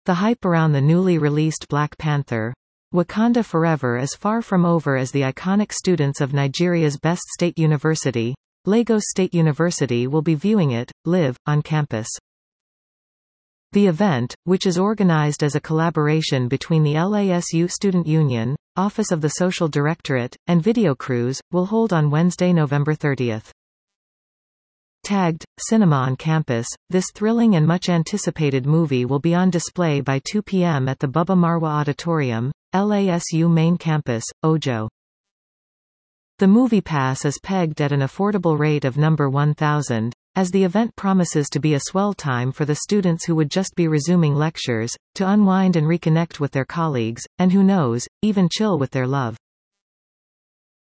The hype around the newly released Black Panther, Wakanda Forever is far from over as the iconic students of Nigeria's best state university, Lagos State University, will be viewing it, live, on campus. The event, which is organized as a collaboration between the LASU Student Union, Office of the Social Directorate, and Video Crews, will hold on Wednesday, November 30. Tagged, Cinema on Campus, this thrilling and much-anticipated movie will be on display by 2 p.m. at the Bubba Marwa Auditorium, LASU Main Campus, Ojo. The movie pass is pegged at an affordable rate of number 1,000, as the event promises to be a swell time for the students who would just be resuming lectures, to unwind and reconnect with their colleagues, and who knows, even chill with their love.